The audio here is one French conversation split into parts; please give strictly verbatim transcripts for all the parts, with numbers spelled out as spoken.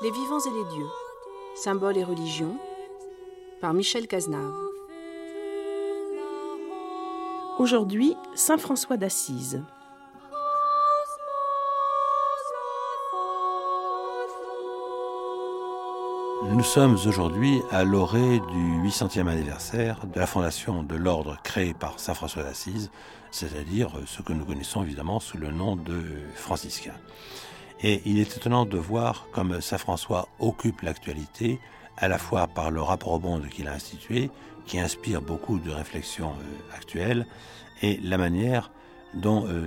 Les vivants et les dieux, symboles et religions, par Michel Cazenave. Aujourd'hui, Saint François d'Assise. Nous sommes aujourd'hui à l'orée du huit centième anniversaire de la fondation de l'ordre créé par Saint François d'Assise, c'est-à-dire ce que nous connaissons évidemment sous le nom de franciscains. Et il est étonnant de voir comme Saint François occupe l'actualité, à la fois par le rapport au monde qu'il a institué, qui inspire beaucoup de réflexions euh, actuelles, et la manière dont euh,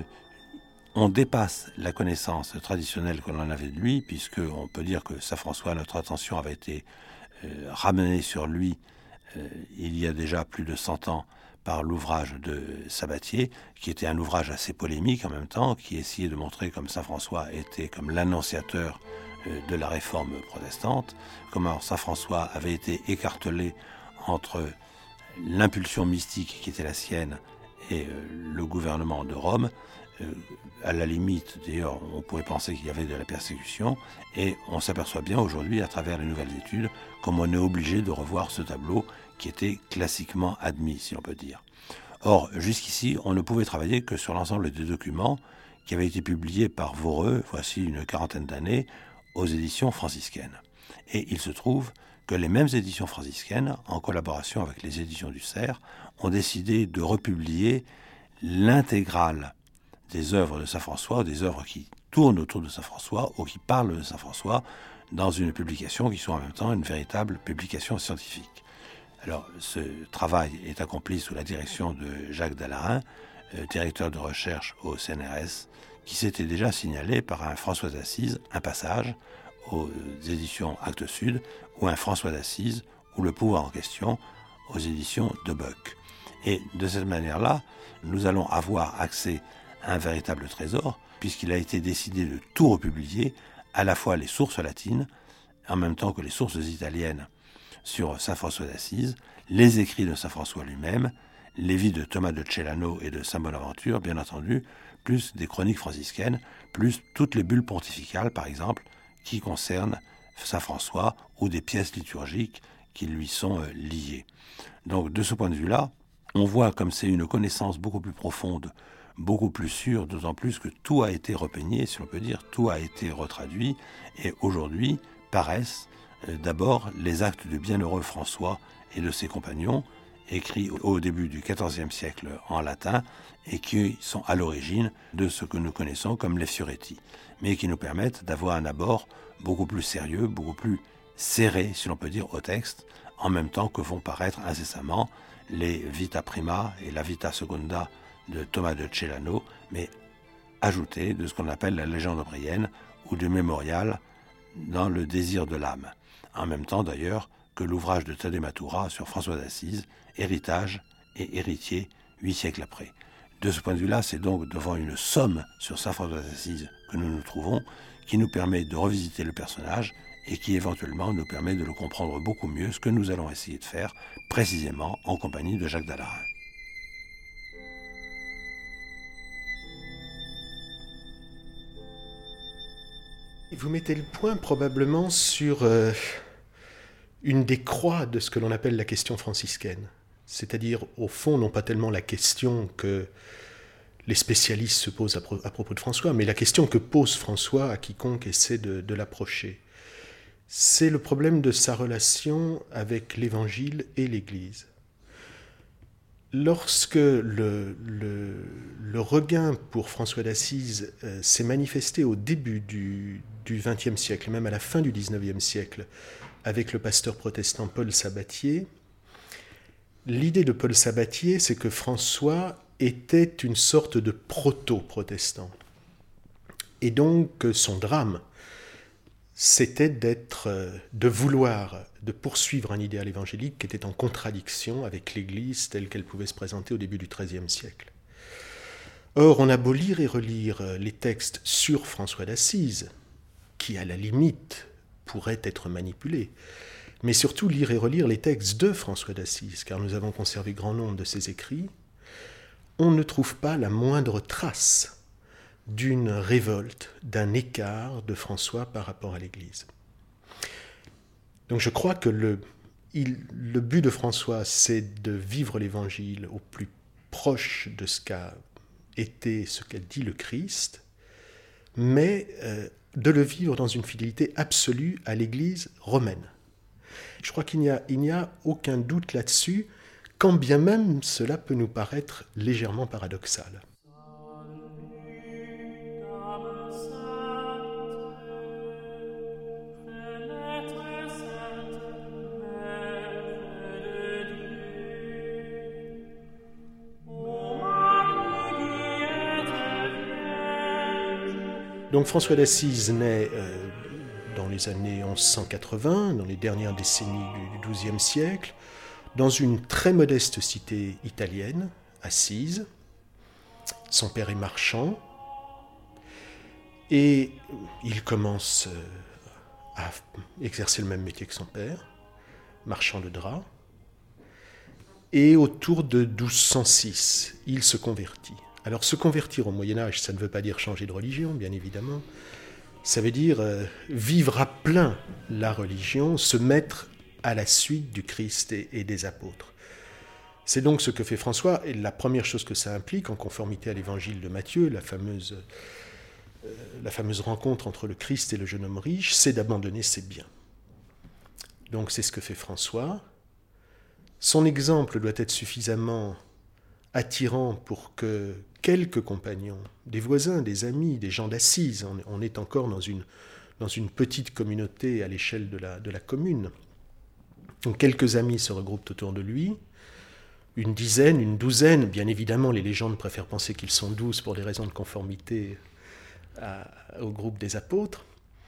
on dépasse la connaissance traditionnelle que l'on avait de lui, puisqu'on peut dire que Saint François, notre attention avait été euh, ramenée sur lui euh, il y a déjà plus de cent ans par l'ouvrage de Sabatier, qui était un ouvrage assez polémique en même temps, qui essayait de montrer comme Saint François était comme l'annonciateur euh, de la réforme protestante, comment Saint François avait été écartelé entre l'impulsion mystique qui était la sienne et euh, le gouvernement de Rome. Euh, à la limite, d'ailleurs, on pourrait penser qu'il y avait de la persécution, et on s'aperçoit bien aujourd'hui, à travers les nouvelles études, comme on est obligé de revoir ce tableau qui était classiquement admis, si on peut dire. Or, jusqu'ici, on ne pouvait travailler que sur l'ensemble des documents qui avaient été publiés par Voreux, voici une quarantaine d'années, aux éditions franciscaines. Et il se trouve que les mêmes éditions franciscaines, en collaboration avec les éditions du Cerf, ont décidé de republier l'intégrale des œuvres de Saint François, des œuvres qui tournent autour de Saint François ou qui parlent de Saint François, dans une publication qui soit en même temps une véritable publication scientifique. Alors, ce travail est accompli sous la direction de Jacques Dallarin, euh, directeur de recherche au C N R S, qui s'était déjà signalé par un François d'Assise, un passage aux éditions Actes Sud, ou un François d'Assise, ou Le pouvoir en question, aux éditions de Buck. Et de cette manière-là, nous allons avoir accès à un véritable trésor, puisqu'il a été décidé de tout republier, à la fois les sources latines, en même temps que les sources italiennes sur Saint François d'Assise, les écrits de Saint François lui-même, les vies de Thomas de Celano et de Saint Bonaventure, bien entendu, plus des chroniques franciscaines, plus toutes les bulles pontificales, par exemple, qui concernent Saint François, ou des pièces liturgiques qui lui sont euh, liées. Donc, de ce point de vue-là, on voit comme c'est une connaissance beaucoup plus profonde, beaucoup plus sûre, d'autant plus que tout a été repeigné, si on peut dire, tout a été retraduit, et aujourd'hui paraissent euh, d'abord les actes du bienheureux François et de ses compagnons, écrits au début du quatorzième siècle en latin, et qui sont à l'origine de ce que nous connaissons comme les Fioretti, mais qui nous permettent d'avoir un abord beaucoup plus sérieux, beaucoup plus serré, si l'on peut dire, au texte, en même temps que vont paraître incessamment les Vita Prima et la Vita Seconda de Thomas de Celano, mais ajouté de ce qu'on appelle la légende aubrienne ou du mémorial dans le désir de l'âme. En même temps d'ailleurs que l'ouvrage de Tadé Matura sur François d'Assise, Héritage et héritier, huit siècles après. De ce point de vue-là, c'est donc devant une somme sur Saint François d'Assise que nous nous trouvons, qui nous permet de revisiter le personnage et qui éventuellement nous permet de le comprendre beaucoup mieux, ce que nous allons essayer de faire précisément en compagnie de Jacques Dallarin. Vous mettez le point probablement sur euh, une des croix de ce que l'on appelle la question franciscaine. C'est-à-dire, au fond, non pas tellement la question que les spécialistes se posent à, pro- à propos de François, mais la question que pose François à quiconque essaie de, de l'approcher. C'est le problème de sa relation avec l'Évangile et l'Église. Lorsque le, le, le regain pour François d'Assise euh, s'est manifesté au début du vingtième siècle, même à la fin du dix-neuvième siècle, avec le pasteur protestant Paul Sabatier, l'idée de Paul Sabatier, c'est que François était une sorte de proto-protestant. Et donc son drame, c'était d'être, de vouloir, de poursuivre un idéal évangélique qui était en contradiction avec l'Église telle qu'elle pouvait se présenter au début du treizième siècle. Or, on a beau lire et relire les textes sur François d'Assise, qui à la limite pourraient être manipulés, mais surtout lire et relire les textes de François d'Assise, car nous avons conservé grand nombre de ses écrits, on ne trouve pas la moindre trace d'une révolte, d'un écart de François par rapport à l'Église. Donc je crois que le, il, le but de François, c'est de vivre l'Évangile au plus proche de ce qu'a été, ce qu'a dit le Christ, mais euh, de le vivre dans une fidélité absolue à l'Église romaine. Je crois qu'il n'y a, il n'y a aucun doute là-dessus, quand bien même cela peut nous paraître légèrement paradoxal. Donc François d'Assise naît euh, dans les années onze cent quatre-vingts, dans les dernières décennies du douzième siècle, dans une très modeste cité italienne, Assise. Son père est marchand et il commence à exercer le même métier que son père, marchand de drap. Et autour de douze cent six, il se convertit. Alors se convertir au Moyen-Âge, ça ne veut pas dire changer de religion, bien évidemment. Ça veut dire euh, vivre à plein la religion, se mettre à la suite du Christ et, et des apôtres. C'est donc ce que fait François, et la première chose que ça implique, en conformité à l'évangile de Matthieu, la fameuse, euh, la fameuse rencontre entre le Christ et le jeune homme riche, c'est d'abandonner ses biens. Donc c'est ce que fait François. Son exemple doit être suffisamment attirant pour que quelques compagnons, des voisins, des amis, des gens d'Assise, on, on est encore dans une, dans une petite communauté à l'échelle de la, de la commune. Donc quelques amis se regroupent autour de lui, une dizaine, une douzaine, bien évidemment les légendes préfèrent penser qu'ils sont douze pour des raisons de conformité à, au groupe des apôtres.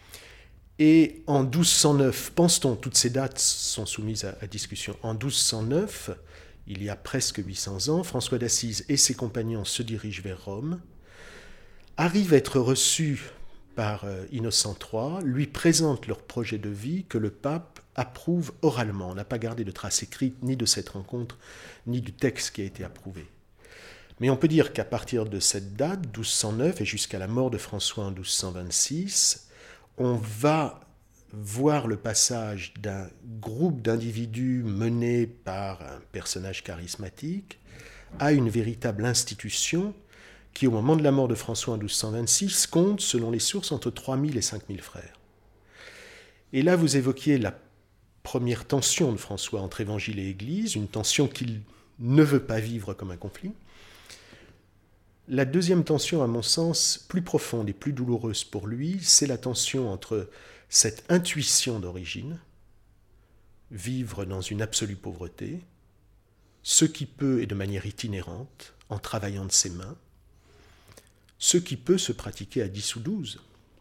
Et en douze cent neuf, pense-t-on, toutes ces dates sont soumises à, à discussion, en douze cent neuf, il y a presque huit cents ans, François d'Assise et ses compagnons se dirigent vers Rome, arrivent à être reçus par Innocent trois, lui présentent leur projet de vie que le pape approuve oralement. On n'a pas gardé de traces écrites ni de cette rencontre, ni du texte qui a été approuvé. Mais on peut dire qu'à partir de cette date, douze cent neuf, et jusqu'à la mort de François en douze cent vingt-six, on va voir le passage d'un groupe d'individus menés par un personnage charismatique à une véritable institution qui, au moment de la mort de François en douze cent vingt-six, compte, selon les sources, entre trois mille et cinq mille frères. Et là, vous évoquiez la première tension de François entre Évangile et Église, une tension qu'il ne veut pas vivre comme un conflit. La deuxième tension, à mon sens, plus profonde et plus douloureuse pour lui, c'est la tension entre cette intuition d'origine, vivre dans une absolue pauvreté, ce qui peut, et de manière itinérante, en travaillant de ses mains, ce qui peut se pratiquer à dix ou douze.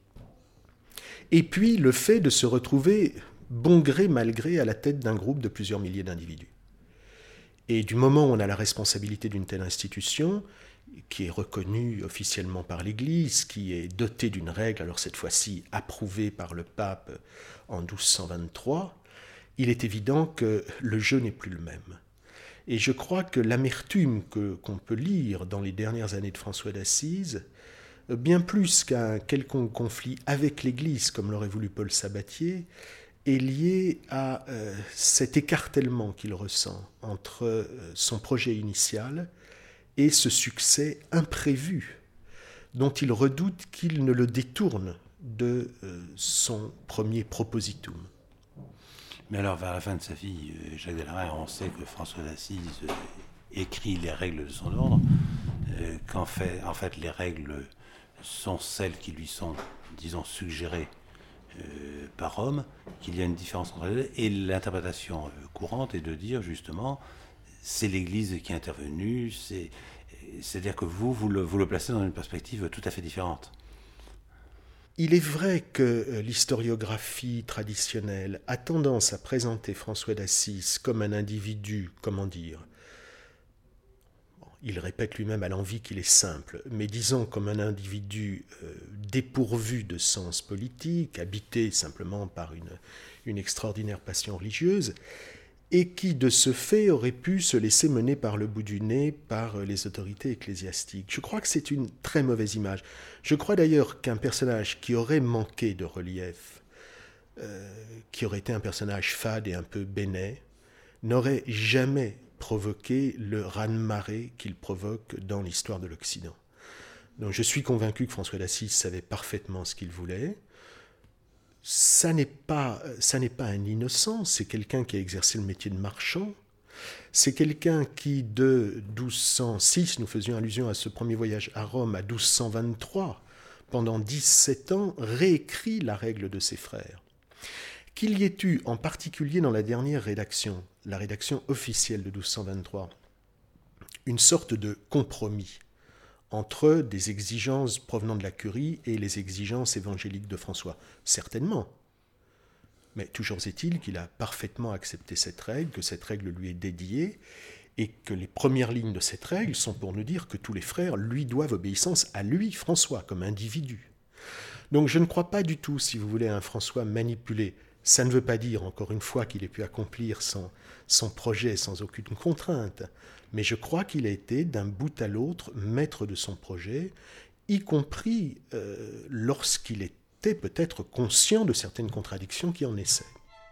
Et puis le fait de se retrouver bon gré mal gré à la tête d'un groupe de plusieurs milliers d'individus. Et du moment où on a la responsabilité d'une telle institution, qui est reconnue officiellement par l'Église, qui est dotée d'une règle, alors cette fois-ci approuvée par le pape en douze cent vingt-trois, il est évident que le jeu n'est plus le même. Et je crois que l'amertume que, qu'on peut lire dans les dernières années de François d'Assise, bien plus qu'un quelconque conflit avec l'Église, comme l'aurait voulu Paul Sabatier, est liée à euh, cet écartèlement qu'il ressent entre euh, son projet initial et ce succès imprévu dont il redoute qu'il ne le détourne de euh, son premier propositum. Mais alors, vers la fin de sa vie, Jacques Delarue, on sait que François d'Assise euh, écrit les règles de son ordre, euh, qu'en fait, en fait, les règles sont celles qui lui sont, disons, suggérées euh, par Rome, qu'il y a une différence entre les deux, et l'interprétation euh, courante est de dire, justement, c'est l'Église qui est intervenue, c'est, c'est-à-dire que vous, vous le, vous le placez dans une perspective tout à fait différente. Il est vrai que l'historiographie traditionnelle a tendance à présenter François d'Assise comme un individu, comment dire, bon, il répète lui-même à l'envi qu'il est simple, mais disons comme un individu euh, dépourvu de sens politique, habité simplement par une, une extraordinaire passion religieuse, et qui, de ce fait, aurait pu se laisser mener par le bout du nez par les autorités ecclésiastiques. Je crois que c'est une très mauvaise image. Je crois d'ailleurs qu'un personnage qui aurait manqué de relief euh, qui aurait été un personnage fade et un peu bénet, n'aurait jamais provoqué le raz-de-marée qu'il provoque dans l'histoire de l'Occident. Donc je suis convaincu que François d'Assise savait parfaitement ce qu'il voulait. Ça n'est pas, ça n'est pas un innocent, c'est quelqu'un qui a exercé le métier de marchand. C'est quelqu'un qui, de douze cent six, nous faisions allusion à ce premier voyage à Rome, à douze cent vingt-trois, pendant dix-sept ans, réécrit la règle de ses frères. Qu'il y ait eu, en particulier dans la dernière rédaction, la rédaction officielle de douze cent vingt-trois, une sorte de compromis entre des exigences provenant de la curie et les exigences évangéliques de François. Certainement. Mais toujours est-il qu'il a parfaitement accepté cette règle, que cette règle lui est dédiée, et que les premières lignes de cette règle sont pour nous dire que tous les frères lui doivent obéissance à lui, François, comme individu. Donc je ne crois pas du tout, si vous voulez, à un François manipulé. Ça ne veut pas dire, encore une fois, qu'il ait pu accomplir son, son projet sans aucune contrainte, mais je crois qu'il a été, d'un bout à l'autre, maître de son projet, y compris euh, lorsqu'il était peut-être conscient de certaines contradictions qui en naissaient.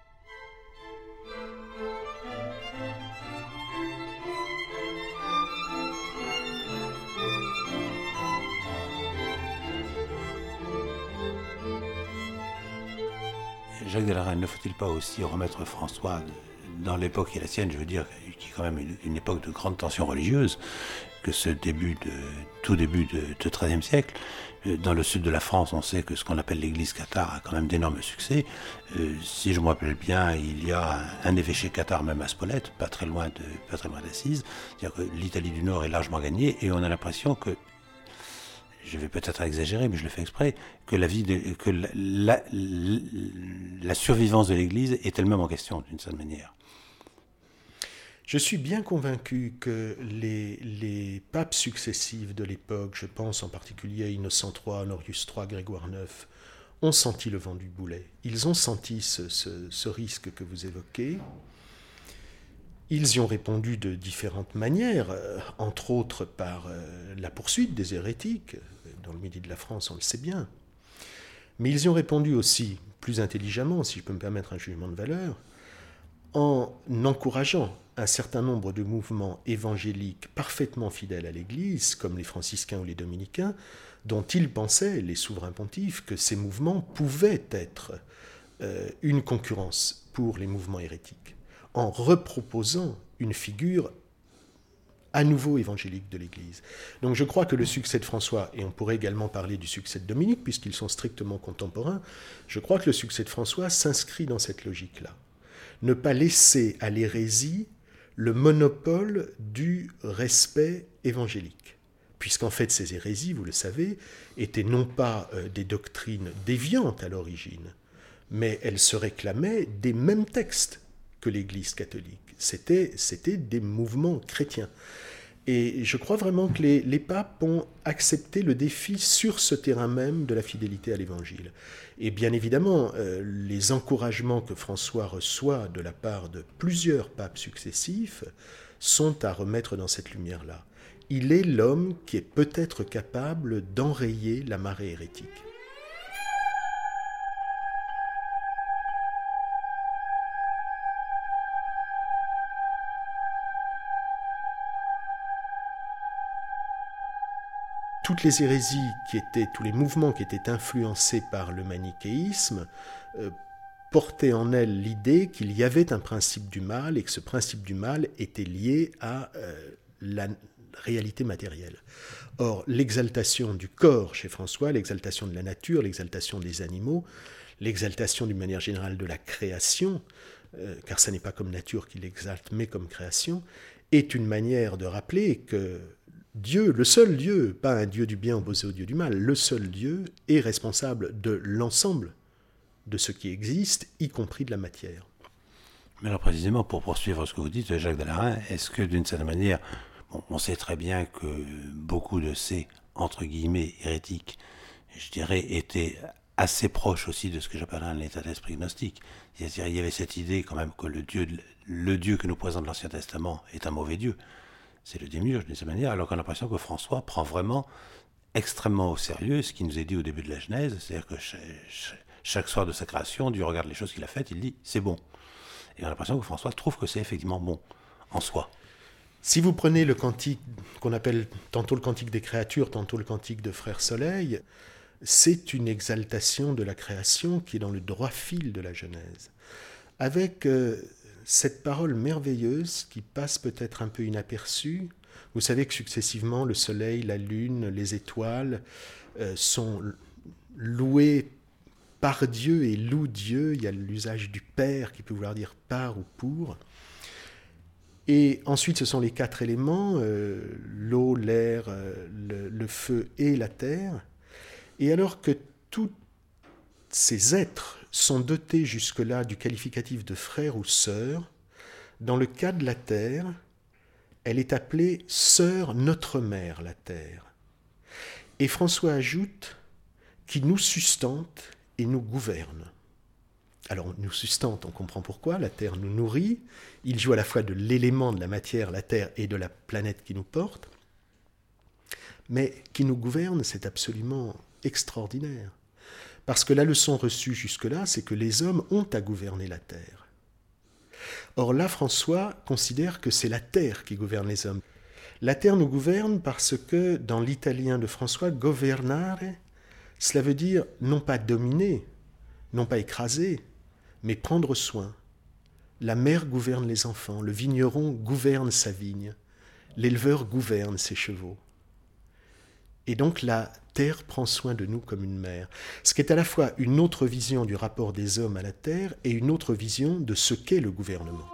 Jacques de la Reine, ne faut-il pas aussi remettre François dans l'époque qui est la sienne, je veux dire, qui est quand même une, une époque de grande tension religieuse, que ce début de, tout début de, de treizième siècle. Dans le sud de la France, on sait que ce qu'on appelle l'église cathare a quand même d'énormes succès. Euh, si je me rappelle bien, il y a un, un évêché cathare même à Spolète, pas très loin de, pas très loin d'Assise. C'est-à-dire que l'Italie du Nord est largement gagnée et on a l'impression que, je vais peut-être exagérer, mais je le fais exprès, que la vie, de, que la, la, la, la survivance de l'Église est elle-même en question d'une certaine manière. Je suis bien convaincu que les, les papes successifs de l'époque, je pense en particulier à Innocent trois, Honorius trois, Grégoire neuf, ont senti le vent du boulet. Ils ont senti ce, ce, ce risque que vous évoquez. Ils y ont répondu de différentes manières, euh, entre autres par euh, la poursuite des hérétiques. Dans le Midi de la France, on le sait bien. Mais ils y ont répondu aussi, plus intelligemment, si je peux me permettre un jugement de valeur, en encourageant un certain nombre de mouvements évangéliques parfaitement fidèles à l'Église, comme les franciscains ou les dominicains, dont ils pensaient, les souverains pontifes, que ces mouvements pouvaient être euh, une concurrence pour les mouvements hérétiques, en reproposant une figure à nouveau évangélique de l'Église. Donc je crois que le succès de François, et on pourrait également parler du succès de Dominique, puisqu'ils sont strictement contemporains, je crois que le succès de François s'inscrit dans cette logique-là. Ne pas laisser à l'hérésie le monopole du respect évangélique. Puisqu'en fait, ces hérésies, vous le savez, étaient non pas euh, des doctrines déviantes à l'origine, mais elles se réclamaient des mêmes textes que l'Église catholique. C'était, c'était des mouvements chrétiens. Et je crois vraiment que les, les papes ont accepté le défi sur ce terrain même de la fidélité à l'Évangile. Et bien évidemment, euh, les encouragements que François reçoit de la part de plusieurs papes successifs sont à remettre dans cette lumière-là. Il est l'homme qui est peut-être capable d'enrayer la marée hérétique. Toutes les hérésies qui étaient, tous les mouvements qui étaient influencés par le manichéisme euh, portaient en elles l'idée qu'il y avait un principe du mal et que ce principe du mal était lié à euh, la réalité matérielle. Or, l'exaltation du corps chez François, l'exaltation de la nature, l'exaltation des animaux, l'exaltation d'une manière générale de la création, euh, car ce n'est pas comme nature qu'il exalte, mais comme création, est une manière de rappeler que Dieu, le seul Dieu, pas un Dieu du bien opposé au Dieu du mal, le seul Dieu est responsable de l'ensemble de ce qui existe, y compris de la matière. Mais alors précisément, pour poursuivre ce que vous dites, Jacques de la Reine, est-ce que d'une certaine manière, bon, on sait très bien que beaucoup de ces, entre guillemets, hérétiques, je dirais, étaient assez proches aussi de ce que j'appelle un état d'esprit gnostique. C'est-à-dire, il y avait cette idée quand même que le Dieu, le Dieu que nous présente l'Ancien Testament est un mauvais Dieu. C'est le démiurge d'une certaine manière, alors qu'on a l'impression que François prend vraiment extrêmement au sérieux ce qui nous est dit au début de la Genèse, c'est-à-dire que chaque soir de sa création, Dieu regarde les choses qu'il a faites, il dit c'est bon. Et on a l'impression que François trouve que c'est effectivement bon en soi. Si vous prenez le cantique qu'on appelle tantôt le cantique des créatures, tantôt le cantique de Frère Soleil, c'est une exaltation de la création qui est dans le droit fil de la Genèse. Avec euh, cette parole merveilleuse qui passe peut-être un peu inaperçue. Vous savez que successivement, le soleil, la lune, les étoiles euh, sont loués par Dieu et louent Dieu. Il y a l'usage du Père qui peut vouloir dire par ou pour. Et ensuite, ce sont les quatre éléments, euh, l'eau, l'air, euh, le, le feu et la terre. Et alors que tous ces êtres sont dotés jusque-là du qualificatif de frère ou sœur, dans le cas de la terre, elle est appelée sœur notre mère, la terre. Et François ajoute qui nous sustente et nous gouverne. Alors, nous sustente, on comprend pourquoi, la terre nous nourrit, il joue à la fois de l'élément de la matière, la terre, et de la planète qui nous porte, mais qui nous gouverne, c'est absolument extraordinaire. Parce que la leçon reçue jusque-là, c'est que les hommes ont à gouverner la terre. Or là, François considère que c'est la terre qui gouverne les hommes. La terre nous gouverne parce que, dans l'italien de François, governare, cela veut dire non pas dominer, non pas écraser, mais prendre soin. La mère gouverne les enfants, le vigneron gouverne sa vigne, l'éleveur gouverne ses chevaux. Et donc la terre prend soin de nous comme une mère. Ce qui est à la fois une autre vision du rapport des hommes à la terre et une autre vision de ce qu'est le gouvernement.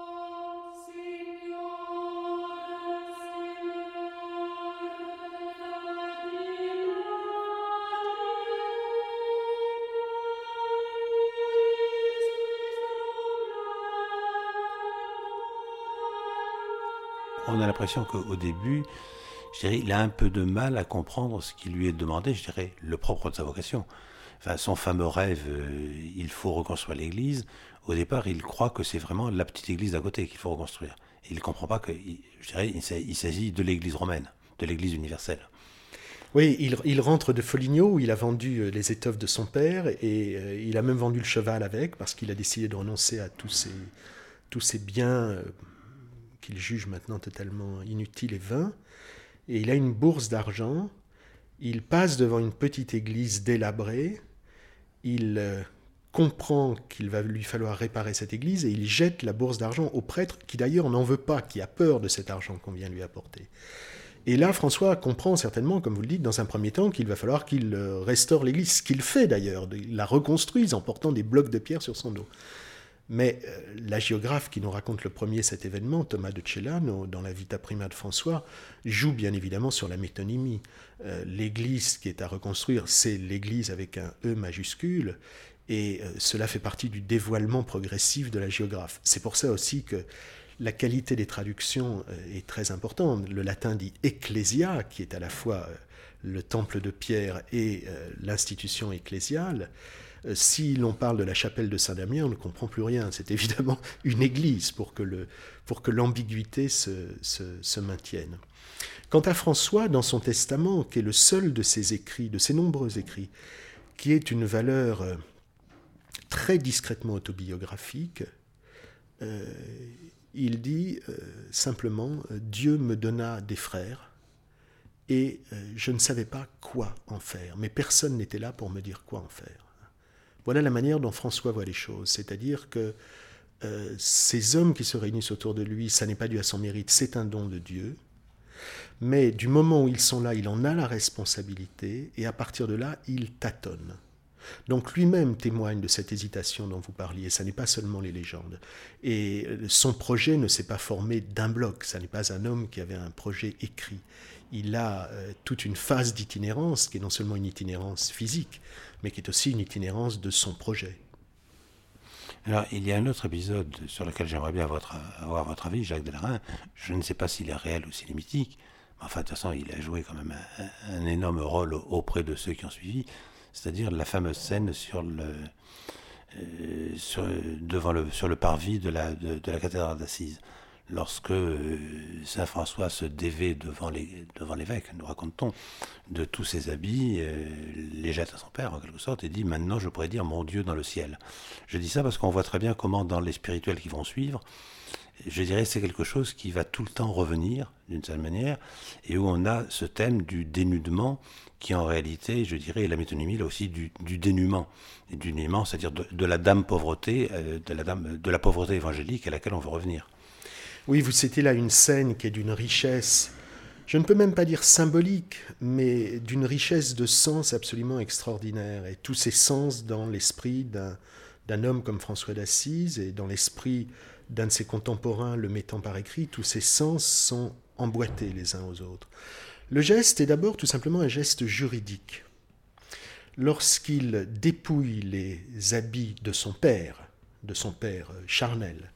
On a l'impression qu'au début, je dirais, il a un peu de mal à comprendre ce qui lui est demandé, je dirais, le propre de sa vocation. Enfin, son fameux rêve, euh, il faut reconstruire l'église. Au départ, il croit que c'est vraiment la petite église d'à côté qu'il faut reconstruire. Il ne comprend pas que, je dirais, il s'agit de l'église romaine, de l'église universelle. Oui, il, il rentre de Foligno où il a vendu les étoffes de son père et euh, il a même vendu le cheval avec parce qu'il a décidé de renoncer à tous ses, tous ses biens euh, qu'il juge maintenant totalement inutiles et vains. Et il a une bourse d'argent, il passe devant une petite église délabrée, il euh, comprend qu'il va lui falloir réparer cette église et il jette la bourse d'argent au prêtre qui d'ailleurs n'en veut pas, qui a peur de cet argent qu'on vient lui apporter. Et là, François comprend certainement, comme vous le dites, dans un premier temps, qu'il va falloir qu'il euh, restaure l'église, ce qu'il fait d'ailleurs, il la reconstruise en portant des blocs de pierre sur son dos. Mais euh, la géographe qui nous raconte le premier cet événement, Thomas de Celano, dans la Vita Prima de François, joue bien évidemment sur la métonymie. Euh, l'église qui est à reconstruire, c'est l'église avec un E majuscule, et euh, cela fait partie du dévoilement progressif de la géographe. C'est pour ça aussi que la qualité des traductions euh, est très importante. Le latin dit « ecclesia », qui est à la fois euh, le temple de Pierre et euh, l'institution ecclésiale. Si l'on parle de la chapelle de Saint-Damien, on ne comprend plus rien. C'est évidemment une église pour que, le, pour que l'ambiguïté se, se, se maintienne. Quant à François, dans son testament, qui est le seul de ses écrits, de ses nombreux écrits, qui est une valeur très discrètement autobiographique, euh, il dit euh, simplement « Dieu me donna des frères et euh, je ne savais pas quoi en faire, mais personne n'était là pour me dire quoi en faire. » Voilà la manière dont François voit les choses, c'est-à-dire que euh, ces hommes qui se réunissent autour de lui, ça n'est pas dû à son mérite, c'est un don de Dieu, mais du moment où ils sont là, il en a la responsabilité, et à partir de là, il tâtonne. Donc lui-même témoigne de cette hésitation dont vous parliez, ça n'est pas seulement les légendes. Et son projet ne s'est pas formé d'un bloc, ça n'est pas un homme qui avait un projet écrit. Il a euh, toute une phase d'itinérance, qui est non seulement une itinérance physique, mais qui est aussi une itinérance de son projet. Alors, il y a un autre épisode sur lequel j'aimerais bien votre, avoir votre avis, Jacques Dellarin. Je ne sais pas s'il est réel ou s'il est mythique, mais enfin, de toute façon, il a joué quand même un, un énorme rôle auprès de ceux qui ont suivi, c'est-à-dire la fameuse scène sur le, euh, sur, devant le, sur le parvis de la, de, de la cathédrale d'Assise. lorsque euh, saint François se dévait devant, les, devant l'évêque, nous raconte-t-on, de tous ses habits, euh, les jette à son père en quelque sorte, et dit « Maintenant je pourrais dire mon Dieu dans le ciel ». Je dis ça parce qu'on voit très bien comment dans les spirituels qui vont suivre, je dirais c'est quelque chose qui va tout le temps revenir d'une certaine manière, et où on a ce thème du dénudement qui en réalité, je dirais, la métonymie là aussi du, du dénuement, et du dénuement, c'est-à-dire de, de la dame pauvreté, euh, de, la dame, de la pauvreté évangélique à laquelle on veut revenir. Oui, vous citez là une scène qui est d'une richesse, je ne peux même pas dire symbolique, mais d'une richesse de sens absolument extraordinaire. Et tous ces sens dans l'esprit d'un, d'un homme comme François d'Assise et dans l'esprit d'un de ses contemporains le mettant par écrit, tous ces sens sont emboîtés les uns aux autres. Le geste est d'abord tout simplement un geste juridique. Lorsqu'il dépouille les habits de son père, de son père charnel,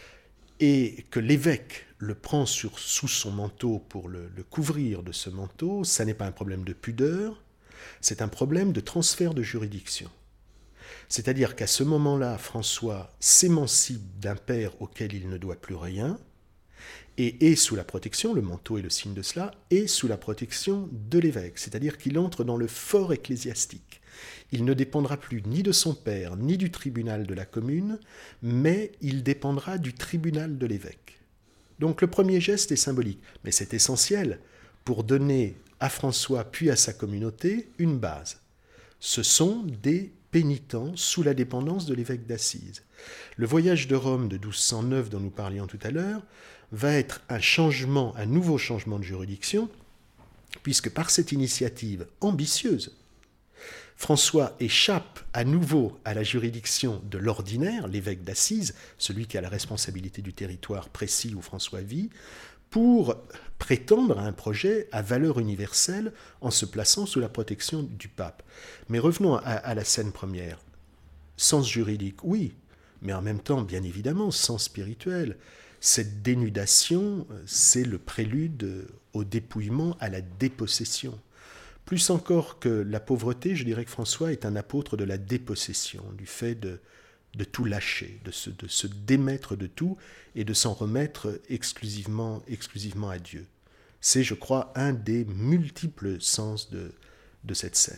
et que l'évêque le prend sur, sous son manteau pour le, le couvrir de ce manteau, ça n'est pas un problème de pudeur, c'est un problème de transfert de juridiction. C'est-à-dire qu'à ce moment-là, François s'émancipe d'un père auquel il ne doit plus rien, et est sous la protection, le manteau est le signe de cela, est sous la protection de l'évêque, c'est-à-dire qu'il entre dans le fort ecclésiastique. Il ne dépendra plus ni de son père, ni du tribunal de la commune, mais il dépendra du tribunal de l'évêque. Donc le premier geste est symbolique, mais c'est essentiel pour donner à François puis à sa communauté une base. Ce sont des pénitents sous la dépendance de l'évêque d'Assise. Le voyage de Rome de douze cent neuf dont nous parlions tout à l'heure va être un changement, un nouveau changement de juridiction, puisque par cette initiative ambitieuse, François échappe à nouveau à la juridiction de l'ordinaire, l'évêque d'Assise, celui qui a la responsabilité du territoire précis où François vit, pour prétendre à un projet à valeur universelle en se plaçant sous la protection du pape. Mais revenons à, à la scène première. Sens juridique, oui, mais en même temps, bien évidemment, sens spirituel. Cette dénudation, c'est le prélude au dépouillement, à la dépossession. Plus encore que la pauvreté, je dirais que François est un apôtre de la dépossession, du fait de, de tout lâcher, de se, de se démettre de tout et de s'en remettre exclusivement, exclusivement à Dieu. C'est, je crois, un des multiples sens de, de cette scène.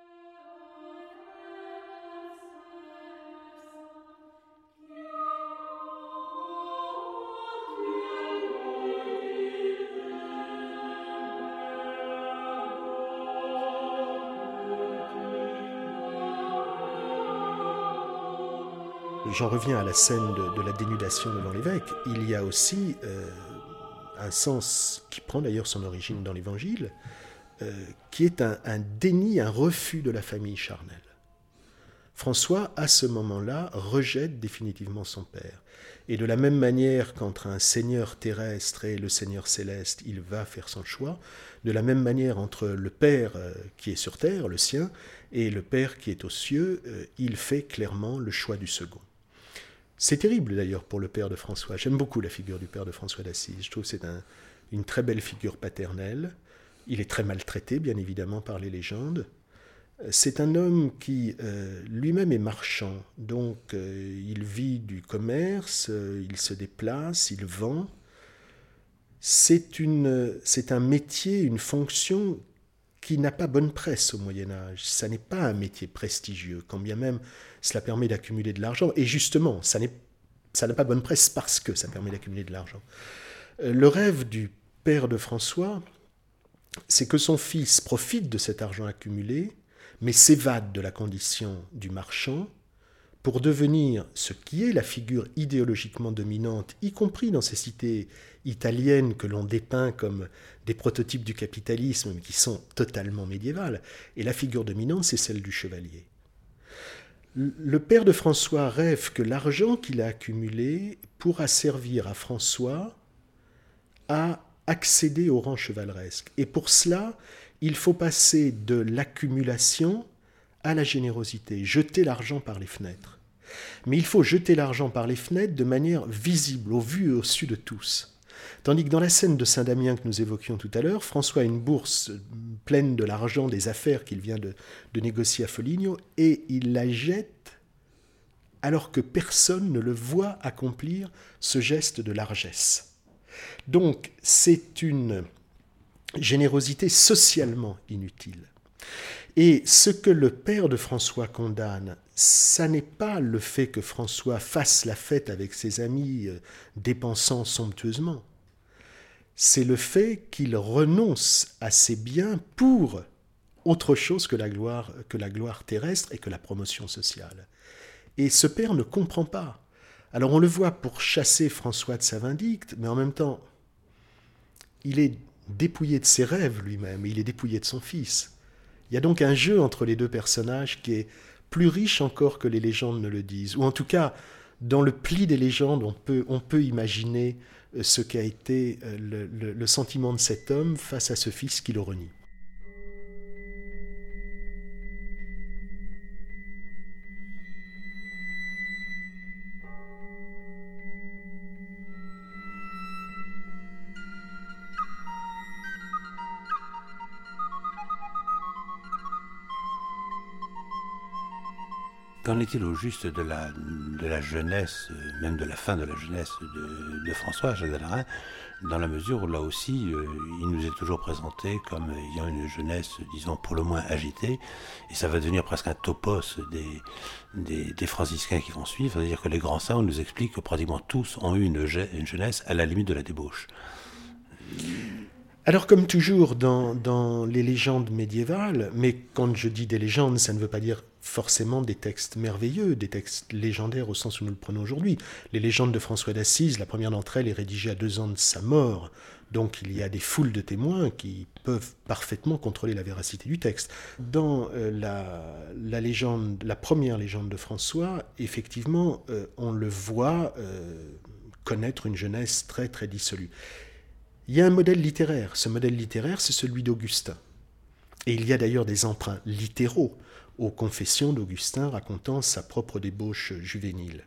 J'en reviens à la scène de, de la dénudation devant l'évêque. Il y a aussi euh, un sens qui prend d'ailleurs son origine dans l'Évangile, euh, qui est un, un déni, un refus de la famille charnelle. François, à ce moment-là, rejette définitivement son père. Et de la même manière qu'entre un Seigneur terrestre et le Seigneur céleste, il va faire son choix, de la même manière entre le Père euh, qui est sur terre, le sien, et le Père qui est aux cieux, euh, il fait clairement le choix du second. C'est terrible d'ailleurs pour le père de François. J'aime beaucoup la figure du père de François d'Assise. Je trouve que c'est un, une très belle figure paternelle. Il est très maltraité, bien évidemment, par les légendes. C'est un homme qui euh, lui-même est marchand. Donc euh, il vit du commerce, euh, il se déplace, il vend. C'est, une, c'est un métier, une fonction qui n'a pas bonne presse au Moyen-Âge. Ça n'est pas un métier prestigieux, quand bien même cela permet d'accumuler de l'argent. Et justement, ça, n'est, ça n'a pas bonne presse parce que ça permet d'accumuler de l'argent. Le rêve du père de François, c'est que son fils profite de cet argent accumulé, mais s'évade de la condition du marchand pour devenir ce qui est la figure idéologiquement dominante, y compris dans ces cités italiennes que l'on dépeint comme des prototypes du capitalisme, mais qui sont totalement médiévales. Et la figure dominante, c'est celle du chevalier. Le père de François rêve que l'argent qu'il a accumulé pourra servir à François à accéder au rang chevaleresque. Et pour cela, il faut passer de l'accumulation à la générosité, jeter l'argent par les fenêtres. Mais il faut jeter l'argent par les fenêtres de manière visible, au vu et au su de tous. Tandis que dans la scène de Saint-Damien que nous évoquions tout à l'heure, François a une bourse pleine de l'argent des affaires qu'il vient de, de négocier à Foligno et il la jette alors que personne ne le voit accomplir ce geste de largesse. Donc c'est une générosité socialement inutile. Et ce que le père de François condamne, ça n'est pas le fait que François fasse la fête avec ses amis euh, dépensant somptueusement. C'est le fait qu'il renonce à ses biens pour autre chose que la gloire, que la gloire terrestre et que la promotion sociale. Et ce père ne comprend pas. Alors on le voit pour chasser François de sa vindicte, mais en même temps, il est dépouillé de ses rêves lui-même, il est dépouillé de son fils. Il y a donc un jeu entre les deux personnages qui est plus riche encore que les légendes ne le disent. Ou en tout cas, dans le pli des légendes, on peut, on peut imaginer ce qu'a été le, le, le sentiment de cet homme face à ce fils qui le renie. Qu'en est-il au juste de la, de la jeunesse, même de la fin de la jeunesse de, de François, Jacques Dallarin, dans la mesure où là aussi, euh, il nous est toujours présenté comme ayant une jeunesse, disons, pour le moins agitée, et ça va devenir presque un topos des, des, des franciscains qui vont suivre, c'est-à-dire que les grands saints, on nous explique que pratiquement tous ont eu une, une jeunesse à la limite de la débauche. Alors comme toujours dans, dans les légendes médiévales, mais quand je dis des légendes, ça ne veut pas dire forcément des textes merveilleux, des textes légendaires au sens où nous le prenons aujourd'hui. Les légendes de François d'Assise, la première d'entre elles est rédigée à deux ans de sa mort, donc il y a des foules de témoins qui peuvent parfaitement contrôler la véracité du texte. Dans euh, la, la, légende, la première légende de François, effectivement, euh, on le voit euh, connaître une jeunesse très très dissolue. Il y a un modèle littéraire. Ce modèle littéraire, c'est celui d'Augustin. Et il y a d'ailleurs des emprunts littéraux aux confessions d'Augustin racontant sa propre débauche juvénile.